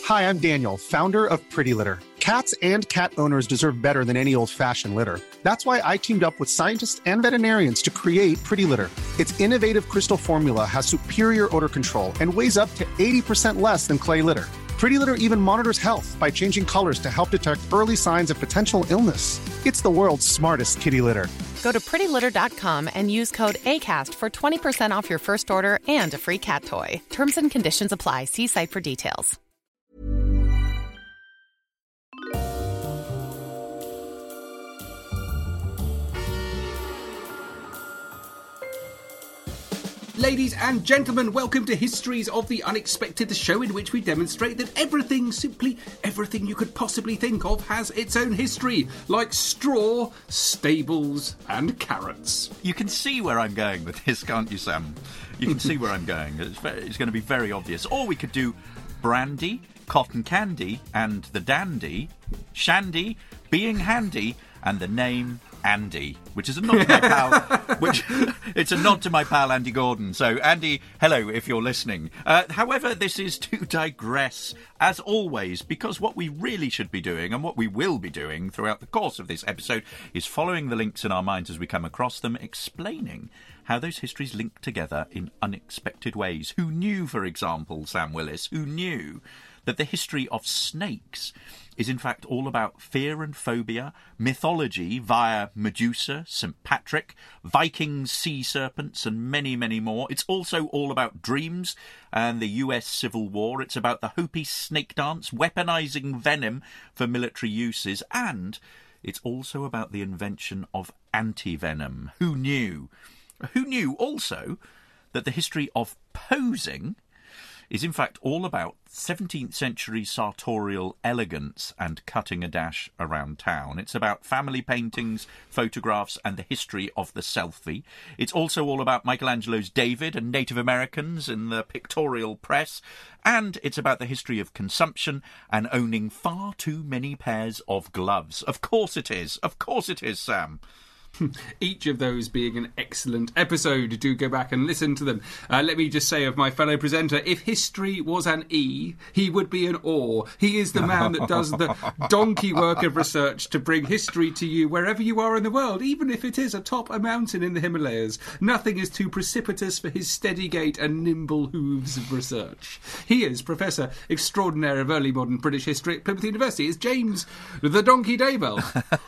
Hi, I'm Daniel, founder of Pretty Litter. Cats and cat owners deserve better than any old-fashioned litter. That's why I teamed up with scientists and veterinarians to create Pretty Litter. Its innovative crystal formula has superior odor control and weighs up to 80% less than clay litter. Pretty Litter even monitors health by changing colors to help detect early signs of potential illness. It's the world's smartest kitty litter. Go to prettylitter.com and use code ACAST for 20% off your first order and a free cat toy. Terms and conditions apply. See site for details. Ladies and gentlemen, welcome to Histories of the Unexpected, the show in which we demonstrate that everything, simply everything you could possibly think of, has its own history, like straw, stables, and carrots. You can see where I'm going with this, can't you, Sam? You can see where I'm going. It's going to be very obvious. Or we could do brandy, cotton candy, and the dandy, shandy, being handy, and the name Andy, which is a nod to my pal. It's a nod to my pal Andy Gordon. So, Andy, hello if you're listening. However, this is to digress, as always, because what we really should be doing, and what we will be doing throughout the course of this episode, is following the links in our minds as we come across them, explaining how those histories link together in unexpected ways. Who knew, for example, Sam Willis, who knew that the history of snakes is in fact all about fear and phobia, mythology via Medusa, St. Patrick, Vikings, sea serpents, and many, many more. It's also all about dreams and the US Civil War. It's about the Hopi snake dance, weaponizing venom for military uses, and it's also about the invention of anti-venom. Who knew? Who knew also that the history of posing is in fact all about 17th century sartorial elegance and cutting a dash around town. It's about family paintings, photographs, and the history of the selfie. It's also all about Michelangelo's David and Native Americans in the pictorial press. And it's about the history of consumption and owning far too many pairs of gloves. Of course it is. Of course it is, Sam. Each of those being an excellent episode. Do go back and listen to them. Let me just say of my fellow presenter, if history was an E, he would be an O. He is the man that does the donkey work of research to bring history to you wherever you are in the world, even if it is atop a mountain in the Himalayas. Nothing is too precipitous for his steady gait and nimble hooves of research. He is Professor Extraordinaire of Early Modern British History at Plymouth University. It's James the Donkey Daybell.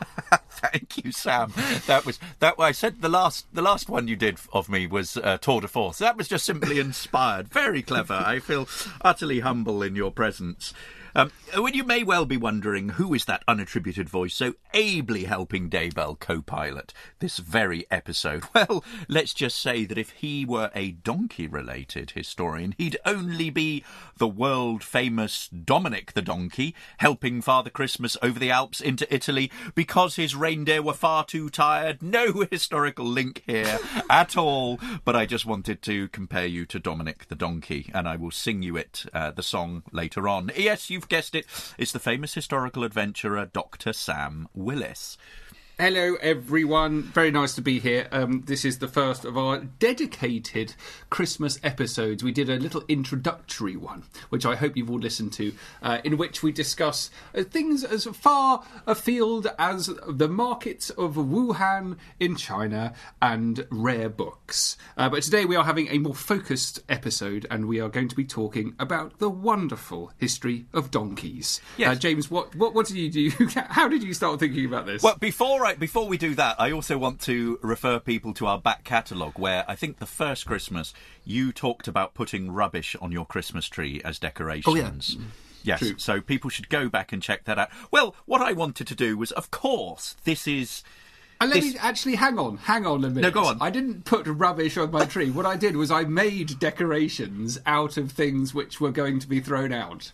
Thank you, Sam. That I said the last one you did of me was tour de force. That was just simply inspired. Very clever. I feel utterly humble in your presence. When you may well be wondering who is that unattributed voice so ably helping Daybell co-pilot this very episode, well, let's just say that if he were a donkey-related historian, he'd only be the world-famous Dominic the Donkey, helping Father Christmas over the Alps into Italy because his reindeer were far too tired. No historical link here at all, but I just wanted to compare you to Dominic the Donkey, and I will sing you the song later on. Yes, you've guessed it. It's the famous historical adventurer Dr. Sam Willis. Hello, everyone. Very nice to be here. This is the first of our dedicated Christmas episodes. We did a little introductory one, which I hope you've all listened to, in which we discuss things as far afield as the markets of Wuhan in China and rare books. But today we are having a more focused episode, and we are going to be talking about the wonderful history of donkeys. Yes. James, what did you do? How did you start thinking about this? Well, before we do that, I also want to refer people to our back catalogue, where I think the first Christmas you talked about putting rubbish on your Christmas tree as decorations. Oh, yeah. Yes, True. So people should go back and check that out. Well, what I wanted to do was, of course, this is... And let me actually hang on a minute. No, go on. I didn't put rubbish on my tree. What I did was I made decorations out of things which were going to be thrown out.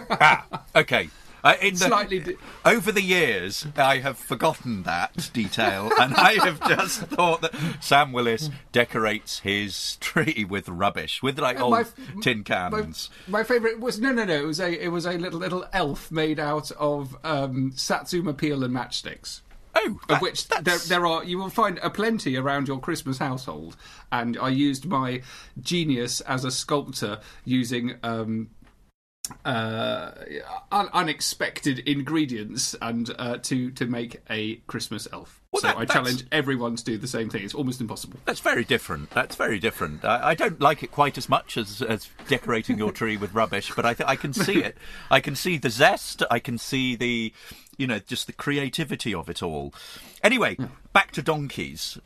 Okay. Slightly over the years, I have forgotten that detail, and I have just thought that Sam Willis decorates his tree with rubbish, with like old tin cans. My favourite was no. It was a little elf made out of Satsuma peel and matchsticks. Oh, of which there are, you will find a plenty around your Christmas household. And I used my genius as a sculptor using unexpected ingredients and to make a Christmas elf. Well, so I challenge everyone to do the same thing. It's almost impossible. That's very different. I don't like it quite as much as decorating your tree with rubbish, but I can see it. I can see the zest. I can see the, just the creativity of it all. Anyway, back to donkeys.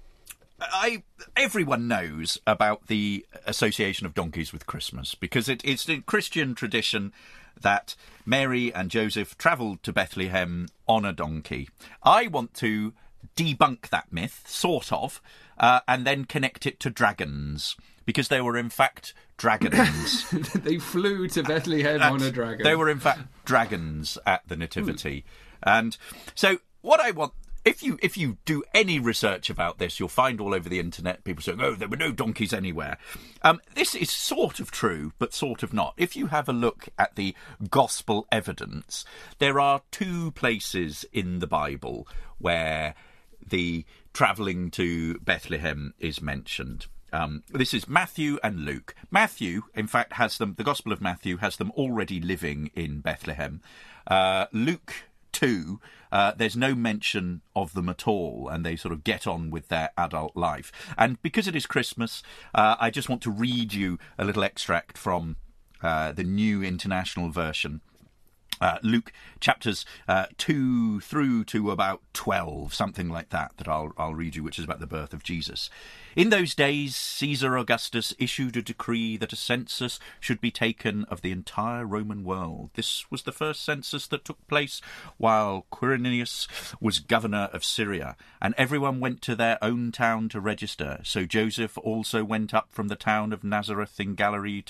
Everyone knows about the association of donkeys with Christmas because it's a Christian tradition that Mary and Joseph travelled to Bethlehem on a donkey. I want to debunk that myth, sort of, and then connect it to dragons, because they were in fact dragons. They flew to Bethlehem on a dragon. They were in fact dragons at the Nativity. And so what I want... If you do any research about this, you'll find all over the internet people saying, oh, there were no donkeys anywhere. This is sort of true, but sort of not. If you have a look at the gospel evidence, there are 2 places in the Bible where the travelling to Bethlehem is mentioned. This is Matthew and Luke. Matthew, in fact, has them. The Gospel of Matthew has them already living in Bethlehem. Luke 2, there's no mention of them at all, and they sort of get on with their adult life. And because it is Christmas, I just want to read you a little extract from the New International Version. Luke chapters 2 through to about 12, something like that I'll read you, which is about the birth of Jesus. In those days, Caesar Augustus issued a decree that a census should be taken of the entire Roman world. This was the first census that took place while Quirinius was governor of Syria, and everyone went to their own town to register. So Joseph also went up from the town of Nazareth in Galilee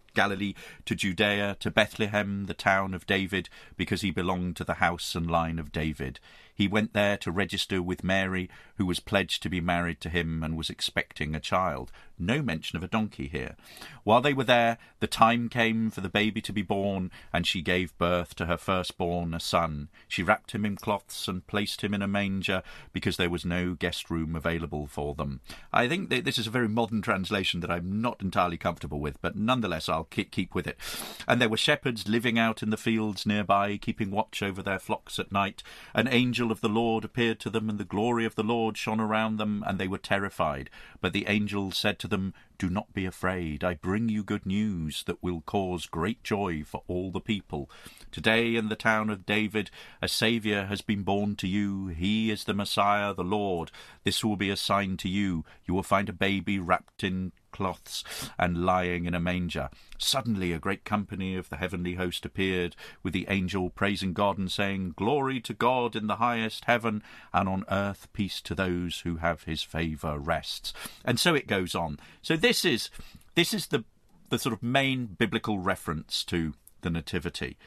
to Judea, to Bethlehem, the town of David, because he belonged to the house and line of David. He went there to register with Mary, who was pledged to be married to him and was expecting a child. No mention of a donkey here. While they were there, the time came for the baby to be born, and she gave birth to her firstborn, a son. She wrapped him in cloths and placed him in a manger, because there was no guest room available for them. I think that this is a very modern translation that I'm not entirely comfortable with, but nonetheless I'll keep with it. And there were shepherds living out in the fields nearby, keeping watch over their flocks at night. An angel of the Lord appeared to them, and the glory of the Lord shone around them, and they were terrified. But the angel said to them, "Do not be afraid. I bring you good news that will cause great joy for all the people. Today in the town of David a Saviour has been born to you. He is the Messiah, the Lord. This will be a sign to you. You will find a baby wrapped in cloths and lying in a manger." Suddenly a great company of the heavenly host appeared, with the angel praising God and saying, "Glory to God in the highest heaven, and on earth peace to those who have his favour rests." And so it goes on. So this is the sort of main biblical reference to the Nativity.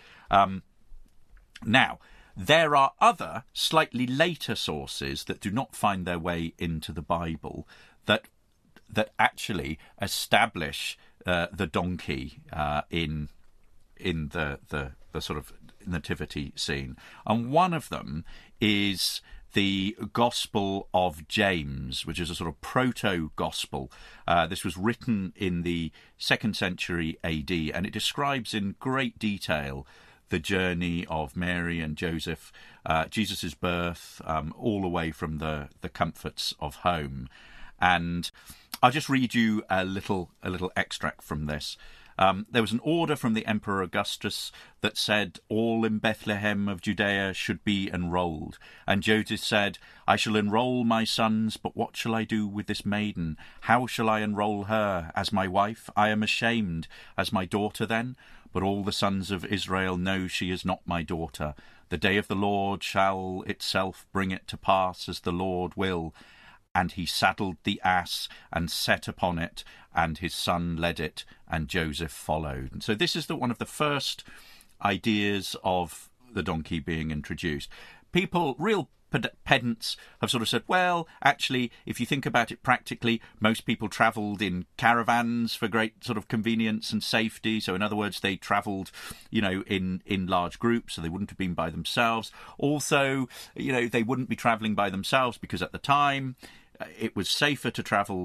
Now, there are other slightly later sources that do not find their way into the Bible that actually establish the donkey in the sort of nativity scene. And one of them is the Gospel of James, which is a sort of proto-gospel. This was written in the 2nd century AD, and it describes in great detail the journey of Mary and Joseph, Jesus' birth, all the way from the comforts of home. And I'll just read you a little extract from this. There was an order from the Emperor Augustus that said all in Bethlehem of Judea should be enrolled. And Joseph said, "I shall enroll my sons, but what shall I do with this maiden? How shall I enroll her? As my wife? I am ashamed. As my daughter then? But all the sons of Israel know she is not my daughter. The day of the Lord shall itself bring it to pass as the Lord will." And he saddled the ass and set upon it, and his son led it, and Joseph followed. And so this is one of the first ideas of the donkey being introduced. People, real pedants, have sort of said, well, actually, if you think about it practically, most people travelled in caravans for great sort of convenience and safety. So in other words, they travelled, in large groups, so they wouldn't have been by themselves. Also, they wouldn't be travelling by themselves because at the time it was safer to travel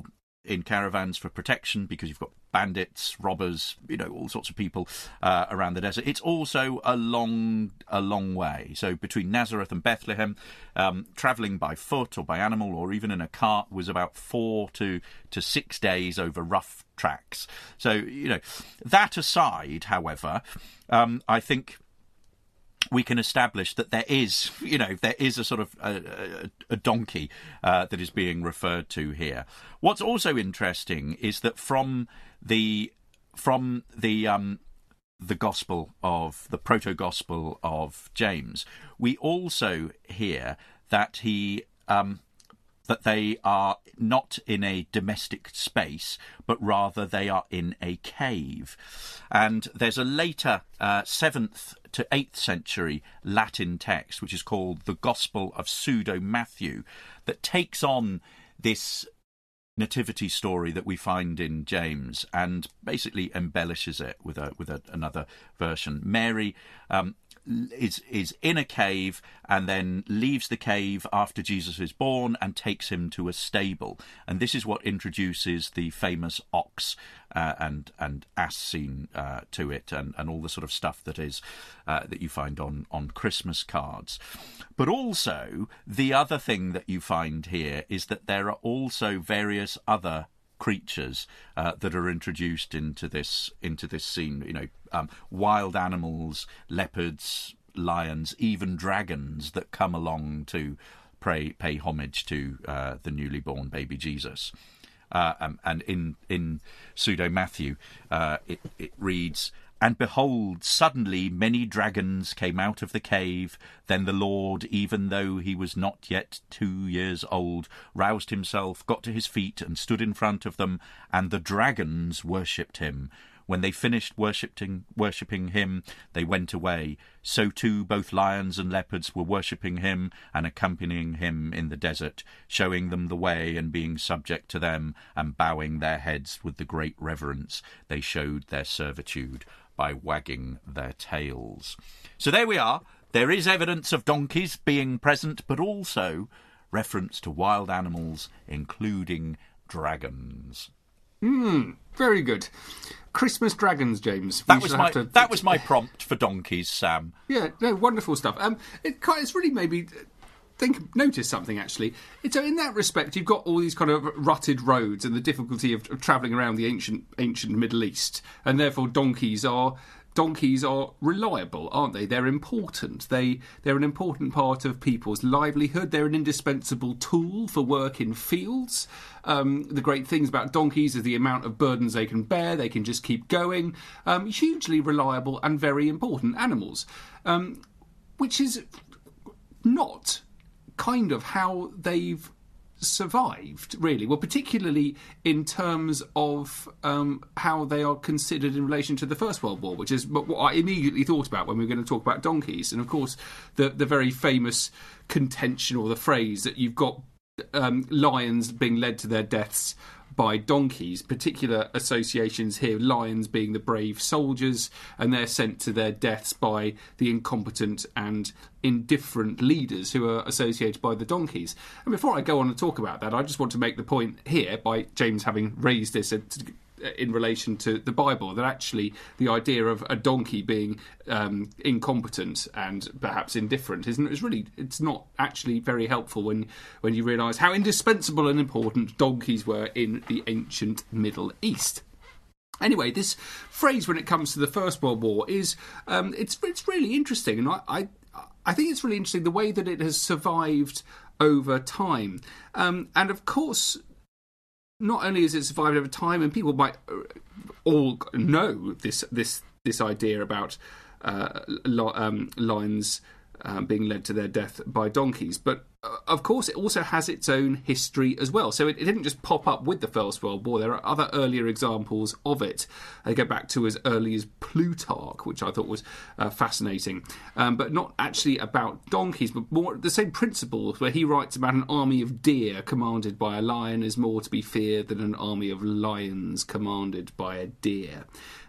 in caravans for protection because you've got bandits, robbers, all sorts of people around the desert. It's also a long way. So between Nazareth and Bethlehem, travelling by foot or by animal or even in a cart was about 4 to 6 days over rough tracks. So, that aside, however, I think we can establish that there is a sort of a donkey that is being referred to here. What's also interesting is that from the gospel of the proto-gospel of James, we also hear that that they are not in a domestic space, but rather they are in a cave. And there's a later 7th to 8th century Latin text, which is called the Gospel of Pseudo-Matthew, that takes on this nativity story that we find in James and basically embellishes it with another version. Mary is in a cave and then leaves the cave after Jesus is born and takes him to a stable, and this is what introduces the famous ox and ass scene to it, and all the sort of stuff that is that you find on Christmas cards. But also the other thing that you find here is that there are also various other creatures that are introduced into this scene. Wild animals, leopards, lions, even dragons that come along to pay homage to the newly born baby Jesus. And in Pseudo-Matthew, it reads, "And behold, suddenly many dragons came out of the cave. Then the Lord, even though he was not yet 2 years old, roused himself, got to his feet, and stood in front of them. And the dragons worshipped him. When they finished worshipping him, they went away. So too both lions and leopards were worshipping him and accompanying him in the desert, showing them the way and being subject to them, and bowing their heads with the great reverence they showed their servitude by wagging their tails." So there we are. There is evidence of donkeys being present, but also reference to wild animals, including dragons. Very good. Christmas dragons, James. That was my prompt for donkeys, Sam. Yeah, no, wonderful stuff. It's really made me notice something, actually. So in that respect, you've got all these kind of rutted roads and the difficulty of travelling around the ancient Middle East, and therefore donkeys are reliable, aren't they? They're important. They're an important part of people's livelihood. They're an indispensable tool for work in fields. The great things about donkeys is the amount of burdens they can bear. They can just keep going. Hugely reliable and very important animals, which is not kind of how they've survived, really. Well, particularly in terms of how they are considered in relation to the First World War, which is what I immediately thought about when we were going to talk about donkeys. And of course, the very famous contention or the phrase that you've got lions being led to their deaths by donkeys, particular associations here, lions being the brave soldiers, and they're sent to their deaths by the incompetent and indifferent leaders who are associated by the donkeys. And before I go on and talk about that, I just want to make the point here, by James having raised this in relation to the Bible, that actually the idea of a donkey being incompetent and perhaps indifferent it's not actually very helpful when you realise how indispensable and important donkeys were in the ancient Middle East. Anyway, this phrase when it comes to the First World War is it's really interesting, and I think it's really interesting the way that it has survived over time, and of course, not only has it survived over time, and people might all know this idea about lions being led to their death by donkeys, but of course it also has its own history as well. So it didn't just pop up with the First World War. There are other earlier examples of it. They go back to as early as Plutarch, which I thought was fascinating, but not actually about donkeys, but more the same principles, where he writes about an army of deer commanded by a lion is more to be feared than an army of lions commanded by a deer.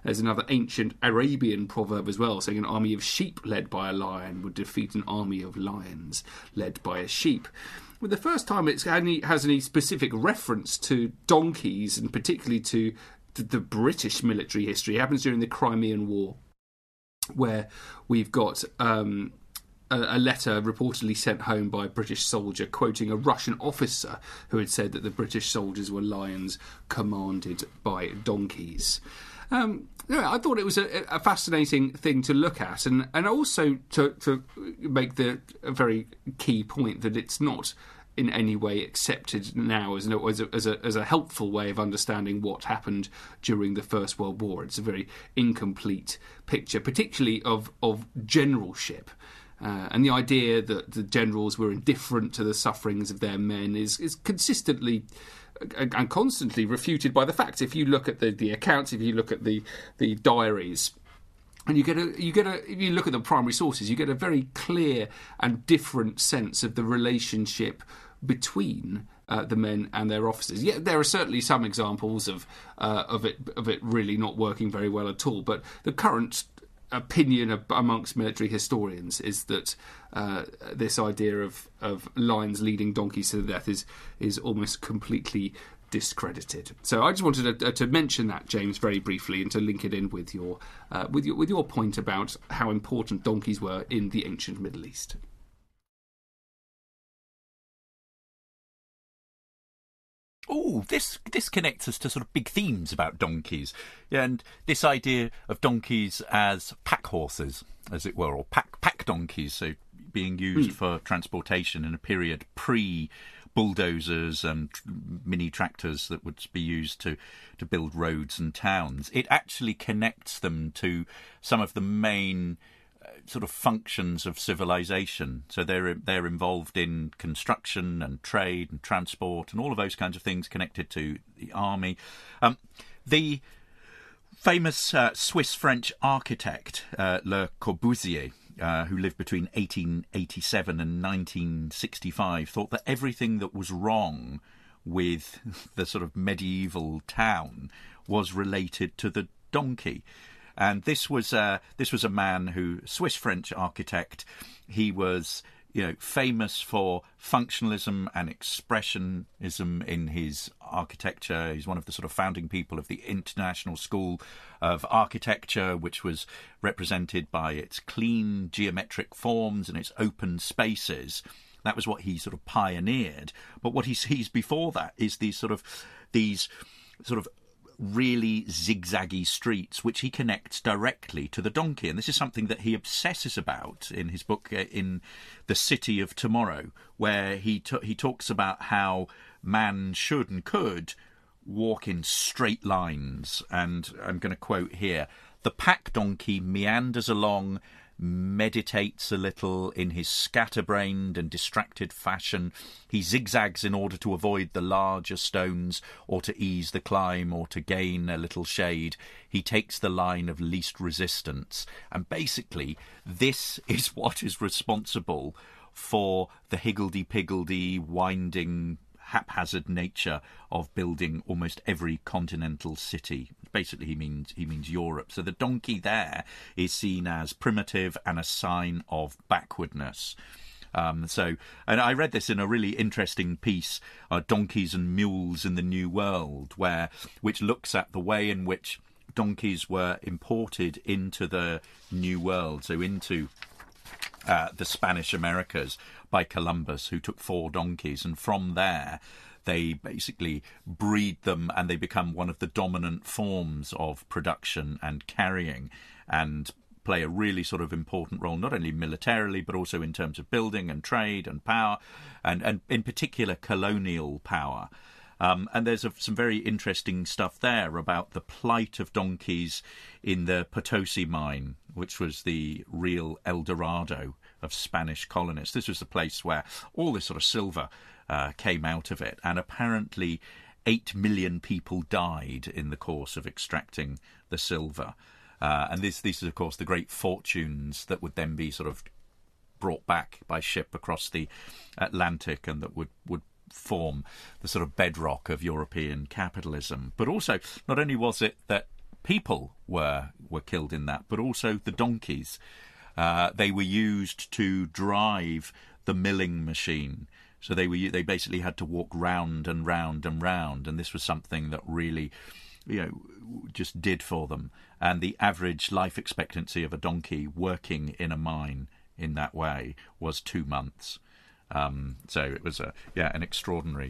There's another ancient Arabian proverb as well, saying an army of sheep led by a lion would defeat an army of lions led by a sheep. Well, the first time it has any specific reference to donkeys, and particularly to the British military history, happens during the Crimean War, where we've got a letter reportedly sent home by a British soldier quoting a Russian officer who had said that the British soldiers were lions commanded by donkeys. I thought it was a fascinating thing to look at, and also to make a very key point that it's not in any way accepted now as a helpful way of understanding what happened during the First World War. It's a very incomplete picture, particularly of generalship. And the idea that the generals were indifferent to the sufferings of their men is consistently and constantly refuted by the facts. If you look at the accounts, if you look at the diaries, and if you look at the primary sources, you get a very clear and different sense of the relationship between the men and their officers. Yeah, there are certainly some examples of it really not working very well at all. But the current opinion amongst military historians is that this idea of lions leading donkeys to death is almost completely discredited. So I just wanted to mention that, James, very briefly, and to link it in with your point about how important donkeys were in the ancient Middle East. Oh, this connects us to sort of big themes about donkeys, and this idea of donkeys as pack horses, as it were, or pack donkeys, so being used for transportation in a period pre-bulldozers and mini tractors that would be used to build roads and towns. It actually connects them to some of the main sort of functions of civilization. So they're involved in construction and trade and transport and all of those kinds of things connected to the army. The famous Swiss-French architect Le Corbusier, who lived between 1887 and 1965, thought that everything that was wrong with the sort of medieval town was related to the donkey. And this was a man who, Swiss-French architect, he was, famous for functionalism and expressionism in his architecture. He's one of the sort of founding people of the International School of Architecture, which was represented by its clean geometric forms and its open spaces. That was what he sort of pioneered. But what he sees before that is these sort of really zigzaggy streets, which he connects directly to the donkey. And this is something that he obsesses about in his book, in The City of Tomorrow, where he talks about how man should and could walk in straight lines. And I'm going to quote here: "The pack donkey meanders along, meditates a little in his scatterbrained and distracted fashion. He zigzags in order to avoid the larger stones, or to ease the climb, or to gain a little shade. He takes the line of least resistance." And basically, this is what is responsible for the higgledy-piggledy, winding, haphazard nature of building almost every continental city. Basically, he means Europe. So the donkey there is seen as primitive and a sign of backwardness. And I read this in a really interesting piece, Donkeys and Mules in the New World, which looks at the way in which donkeys were imported into the New World, so into the Spanish Americas by Columbus, who took 4 donkeys, and from there they basically breed them and they become one of the dominant forms of production and carrying, and play a really sort of important role, not only militarily but also in terms of building and trade and power, and in particular colonial power. And there's some very interesting stuff there about the plight of donkeys in the Potosi mine, which was the real El Dorado of Spanish colonists. This was the place where all this sort of silver came out of it, and apparently 8 million people died in the course of extracting the silver. And these is, of course, the great fortunes that would then be sort of brought back by ship across the Atlantic, and that would form the sort of bedrock of European capitalism. But also, not only was it that people were killed in that, but also the donkeys. They were used to drive the milling machine. So they basically had to walk round and round and round, and this was something that really, just did for them. And the average life expectancy of a donkey working in a mine in that way was 2 months. So it was an extraordinary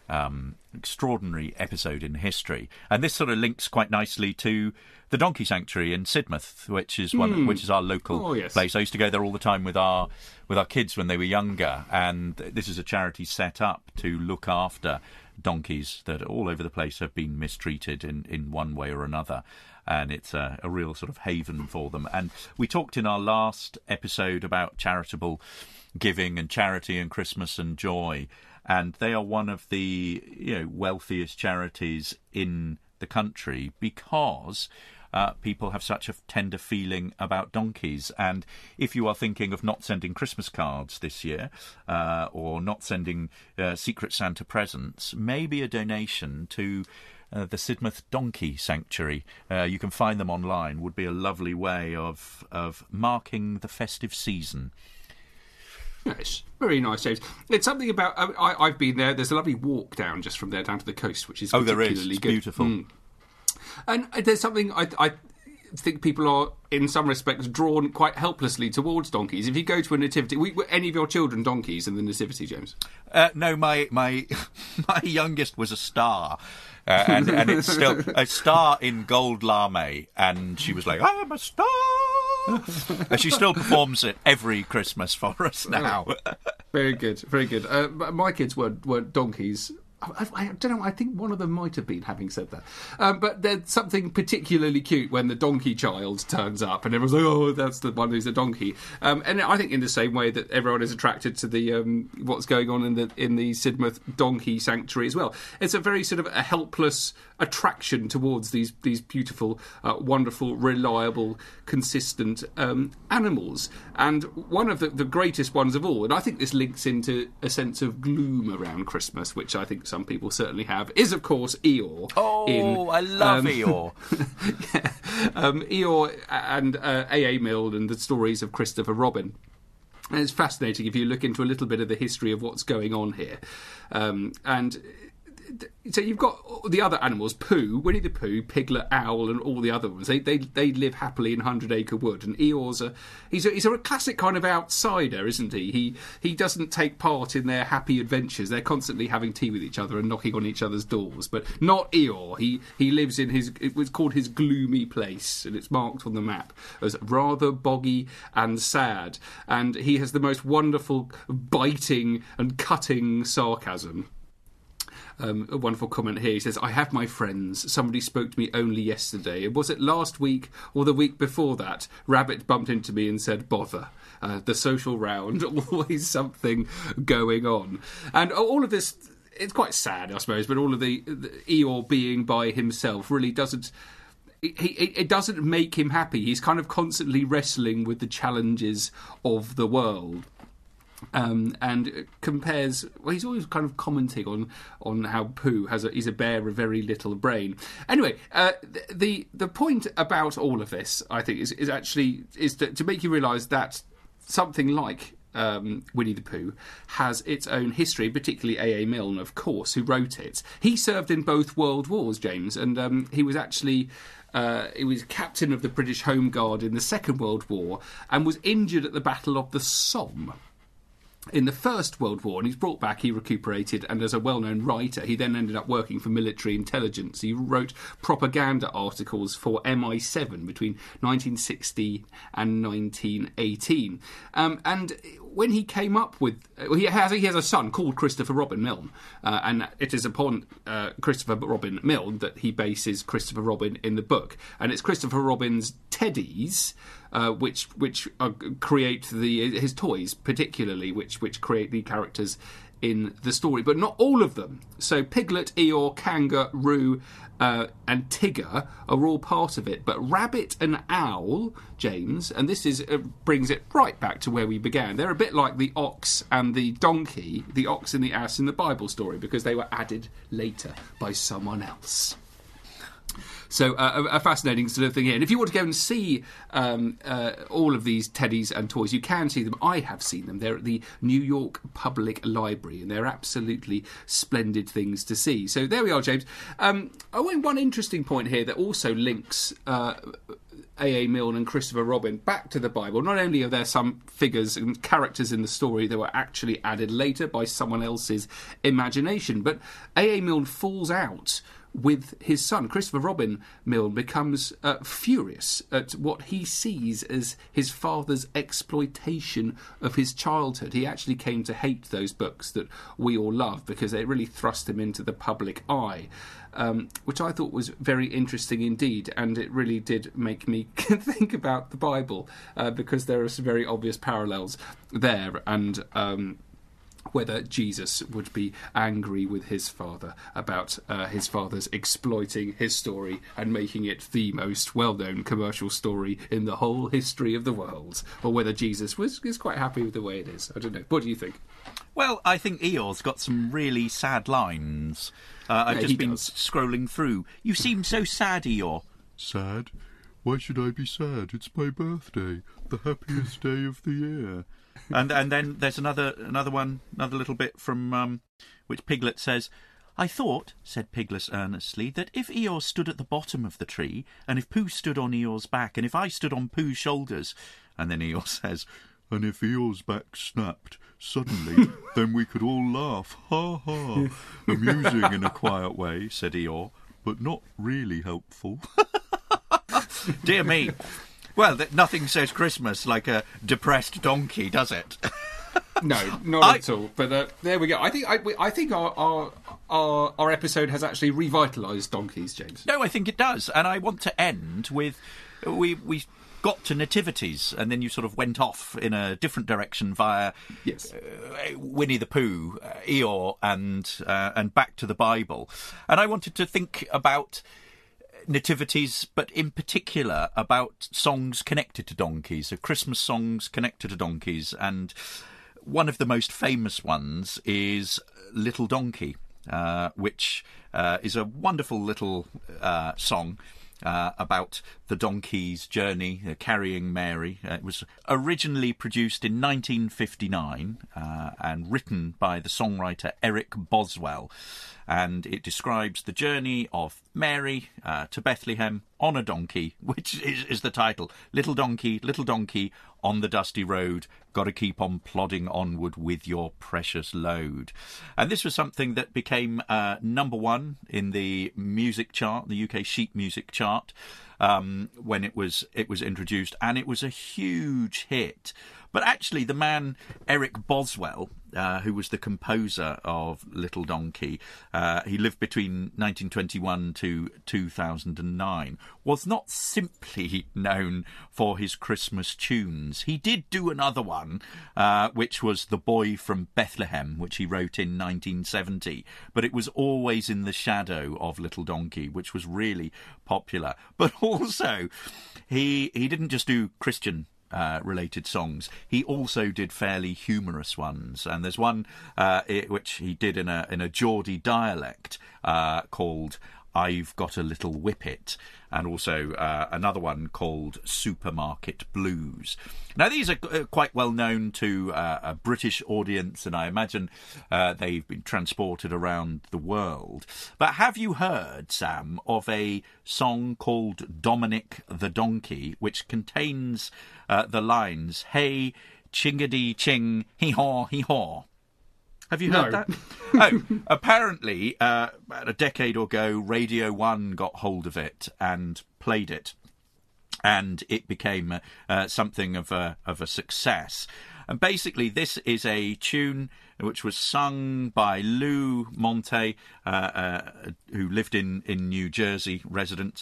episode in history, and this sort of links quite nicely to the Donkey Sanctuary in Sidmouth, which is our local place. I used to go there all the time with our kids when they were younger, and this is a charity set up to look after donkeys that all over the place have been mistreated in one way or another. And it's a real sort of haven for them. And we talked in our last episode about charitable giving and charity and Christmas and joy. And they are one of the wealthiest charities in the country because people have such a tender feeling about donkeys. And if you are thinking of not sending Christmas cards this year or not sending Secret Santa presents, maybe a donation to the Sidmouth Donkey Sanctuary, you can find them online, would be a lovely way of marking the festive season. Nice. Very nice, James. It's something about... I've been there. There's a lovely walk down just from there down to the coast, which is particularly there is. It's good. Beautiful. And there's something I think people are, in some respects, drawn quite helplessly towards donkeys. If you go to a nativity... Were any of your children donkeys in the nativity, James? No, my youngest was a star. And it's still a star in gold lame, and she was like, I am a star. And she still performs it every Christmas for us now. Very good, very good. My kids were donkeys. I don't know, I think one of them might have been, having said that. But there's something particularly cute when the donkey child turns up and everyone's like, oh, that's the one who's a donkey. And I think in the same way that everyone is attracted to the what's going on in the Sidmouth Donkey Sanctuary as well. It's a very sort of a helpless attraction towards these beautiful, wonderful, reliable, consistent animals. And one of the greatest ones of all, and I think this links into a sense of gloom around Christmas, which I think some people certainly have, is of course Eeyore. Oh, I love Eeyore. Eeyore and A.A. Milne and the stories of Christopher Robin. And it's fascinating if you look into a little bit of the history of what's going on here. And so you've got the other animals, Pooh, Winnie the Pooh, Piglet, Owl, and all the other ones. They live happily in 100 Acre Wood, and Eeyore's he's a classic kind of outsider, isn't he? He doesn't take part in their happy adventures. They're constantly having tea with each other and knocking on each other's doors, but not Eeyore. He lives in it was called his gloomy place, and it's marked on the map as rather boggy and sad, and he has the most wonderful biting and cutting sarcasm. A wonderful comment here. He says, I have my friends. Somebody spoke to me only yesterday. Was it last week or the week before that? Rabbit bumped into me and said, bother. The social round, always something going on. And all of this, it's quite sad, I suppose, but all of the Eeyore being by himself really doesn't... It doesn't make him happy. He's kind of constantly wrestling with the challenges of the world. And compares. Well, he's always kind of commenting on how Pooh he's a bear with very little brain. Anyway, the point about all of this, I think, is actually to make you realise that something like Winnie the Pooh has its own history, particularly A.A. Milne, of course, who wrote it. He served in both World Wars, James, and he was actually. He was captain of the British Home Guard in the Second World War and was injured at the Battle of the Somme in the First World War, and he's brought back, he recuperated, and as a well-known writer, he then ended up working for military intelligence. He wrote propaganda articles for MI7 between 1960 and 1918. And when he came up with... he has a son called Christopher Robin Milne, and it is upon Christopher Robin Milne that he bases Christopher Robin in the book. And it's Christopher Robin's teddies... which create his toys, particularly, which create the characters in the story, but not all of them. So Piglet, Eeyore, Kanga, Roo, and Tigger are all part of it. But Rabbit and Owl, James, and this brings it right back to where we began. They're a bit like the ox and the donkey, the ox and the ass in the Bible story, because they were added later by someone else. So a fascinating sort of thing here. And if you want to go and see all of these teddies and toys, you can see them. I have seen them. They're at the New York Public Library, and they're absolutely splendid things to see. So there we are, James. One interesting point here that also links A.A. Milne and Christopher Robin back to the Bible. Not only are there some figures and characters in the story that were actually added later by someone else's imagination, but A.A. Milne falls out with his son. Christopher Robin Milne becomes furious at what he sees as his father's exploitation of his childhood. He actually came to hate those books that we all love because they really thrust him into the public eye, which I thought was very interesting indeed, and it really did make me think about the Bible because there are some very obvious parallels there, and whether Jesus would be angry with his father about his father's exploiting his story and making it the most well-known commercial story in the whole history of the world, or whether Jesus is quite happy with the way it is. I don't know. What do you think? Well, I think Eeyore's got some really sad lines. I've just been scrolling through. You seem so sad, Eeyore. Sad? Why should I be sad? It's my birthday, the happiest day of the year. And then there's another little bit from which Piglet says, "I thought," said Piglet earnestly, "that if Eeyore stood at the bottom of the tree, and if Pooh stood on Eeyore's back, and if I stood on Pooh's shoulders," and then Eeyore says, "And if Eeyore's back snapped suddenly, then we could all laugh, ha ha." "Amusing in a quiet way," said Eeyore, "but not really helpful." Dear me. Well, nothing says Christmas like a depressed donkey, does it? No, not at all. But there we go. I think our episode has actually revitalised donkeys, James. No, I think it does, and I want to end with we got to nativities, and then you sort of went off in a different direction via Winnie the Pooh, Eeyore, and back to the Bible, and I wanted to think about nativities, but in particular about songs connected to donkeys, so Christmas songs connected to donkeys, and one of the most famous ones is Little Donkey, which is a wonderful little song about the donkey's journey carrying Mary. It was originally produced in 1959 and written by the songwriter Eric Boswell, and it describes the journey of Mary to Bethlehem on a donkey, which is the title. Little donkey on the dusty road, gotta keep on plodding onward with your precious load. And this was something that became number one in the music chart, the UK sheet music chart, when it was introduced, and it was a huge hit. But actually, the man Eric Boswell, who was the composer of Little Donkey, he lived between 1921 to 2009, was not simply known for his Christmas tunes. He did do another one, which was The Boy from Bethlehem, which he wrote in 1970, but it was always in the shadow of Little Donkey, which was really popular. But also, he didn't just do Christian related songs. He also did fairly humorous ones, and there's one which he did in a Geordie dialect called I've Got a Little Whippet, and also another one called Supermarket Blues. Now, these are quite well known to a British audience, and I imagine they've been transported around the world. But have you heard, Sam, of a song called Dominic the Donkey, which contains the lines, "Hey, chingady ching, hee-haw, hee-haw"? Have you heard that? Oh, apparently, about a decade ago, Radio 1 got hold of it and played it, and it became something of a success. And basically, this is a tune which was sung by Lou Monte, who lived in New Jersey, resident,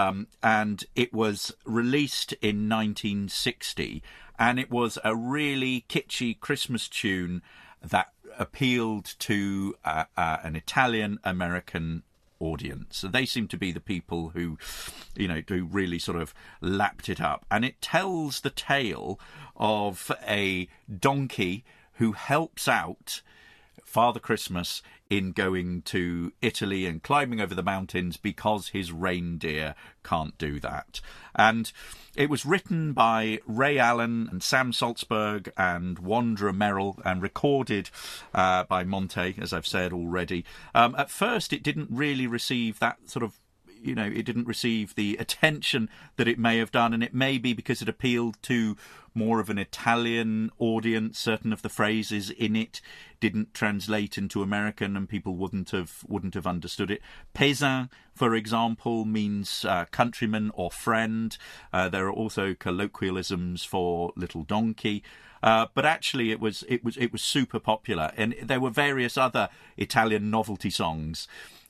and it was released in 1960, and it was a really kitschy Christmas tune that appealed to an Italian-American audience. So they seem to be the people who really sort of lapped it up. And it tells the tale of a donkey who helps out Father Christmas in going to Italy and climbing over the mountains because his reindeer can't do that. And it was written by Ray Allen and Sam Salzberg and Wandra Merrill and recorded by Monte, as I've said already. At first, it didn't really receive that sort of, it didn't receive the attention that it may have done, and it may be because it appealed to more of an Italian audience. Certain of the phrases in it didn't translate into American, and people wouldn't have understood it. Paysan, for example, means countryman or friend. There are also colloquialisms for little donkey. But actually, it was super popular, and there were various other Italian novelty songs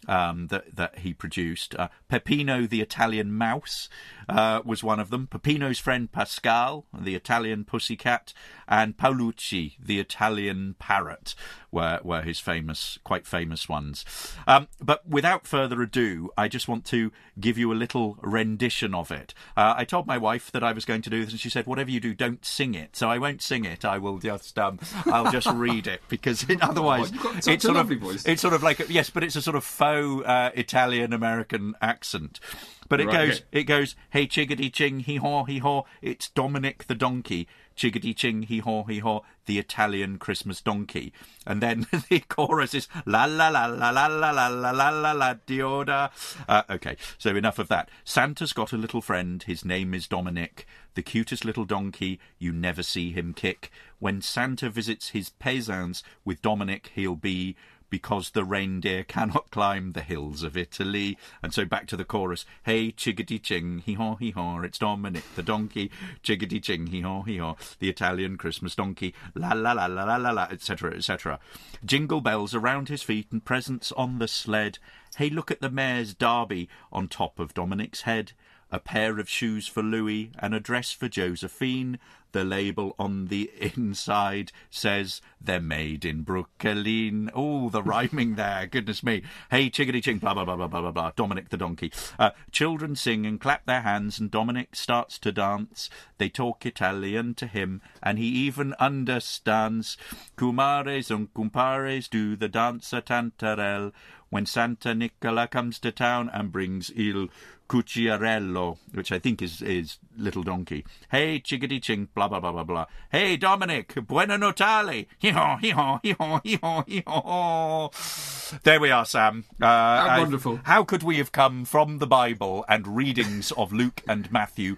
that he produced. Peppino the Italian Mouse was one of them. Peppino's friend Pascal, the Italian Pussycat, and Paolucci, the Italian Parrot, were his quite famous ones. But without further ado, I just want to give you a little rendition of it. I told my wife that I was going to do this, and she said, "Whatever you do, don't sing it." So I won't sing it. I will just I'll just read it, because otherwise it's sort of voice. It's sort of like but it's a sort of faux Italian American accent. But it goes, "Hey chickadee ching hee haw, it's Dominic the donkey. Chickadee ching hee haw, the Italian Christmas donkey." And then the chorus is la la la la la la la la la la la dioda. Okay, so enough of that. Santa's got a little friend, his name is Dominic, the cutest little donkey, you never see him kick. When Santa visits his paysans, with Dominic he'll be, because the reindeer cannot climb the hills of Italy. And so back to the chorus. Hey, chickadee ching, hee haw, it's Dominic the donkey. Chickadee ching, hee haw, the Italian Christmas donkey. La la la la la la la, etc., etc. Jingle bells around his feet and presents on the sled. Hey, look at the mare's derby on top of Dominic's head. A pair of shoes for Louis and a dress for Josephine. The label on the inside says they're made in Brooklyn. Oh, the rhyming there, goodness me. Hey, chickadee ching, blah, blah, blah, blah, blah, blah, blah. Dominic the donkey. Children sing and clap their hands, and Dominic starts to dance. They talk Italian to him, and he even understands. Kumares and kumpares do the dance a tantarelle when Santa Nicola comes to town and brings il cucciarello, which I think is little donkey. Hey, chickadee ching, blah, blah, blah, blah, blah. Hey, Dominic, buona Natale. Hee-haw, hee-haw, hee-haw, hee-haw, hee-haw. There we are, Sam. Wonderful. How could we have come from the Bible and readings of Luke and Matthew,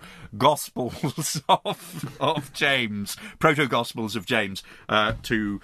Gospels of James, Proto-Gospels of James, to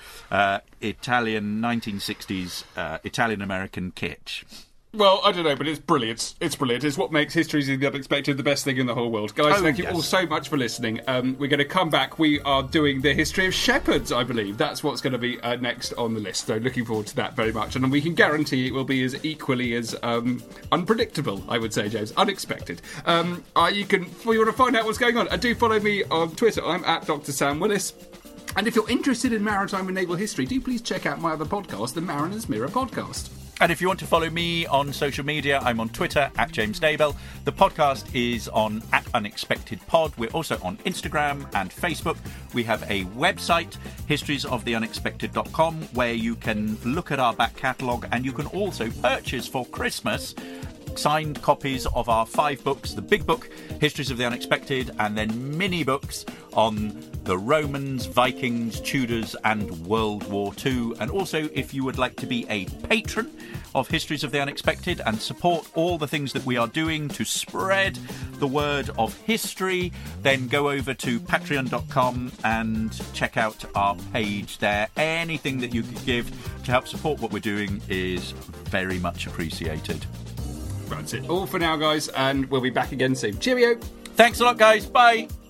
Italian 1960s Italian-American kitsch? Well, I don't know, but it's brilliant. It's brilliant. It's what makes Histories of the Unexpected the best thing in the whole world. Guys, thank you all so much for listening. We're going to come back. We are doing the history of shepherds, I believe. That's what's going to be next on the list. So looking forward to that very much. And we can guarantee it will be as equally as unpredictable, I would say, James. Unexpected. If you want to find out what's going on, do follow me on Twitter. I'm at Dr. Sam Willis. And if you're interested in maritime and naval history, do please check out my other podcast, the Mariner's Mirror Podcast. And if you want to follow me on social media, I'm on Twitter at James Daybell. The podcast is on @UnexpectedPod. We're also on Instagram and Facebook. We have a website, historiesoftheunexpected.com, where you can look at our back catalogue, and you can also purchase for Christmas signed copies of our 5 books, the big book, Histories of the Unexpected, and then mini books on the Romans, Vikings, Tudors, and World War II. And also, if you would like to be a patron of Histories of the Unexpected and support all the things that we are doing to spread the word of history, then go over to patreon.com and check out our page there. Anything that you could give to help support what we're doing is very much appreciated. That's it all for now, guys, and we'll be back again soon. Cheerio! Thanks a lot, guys. Bye!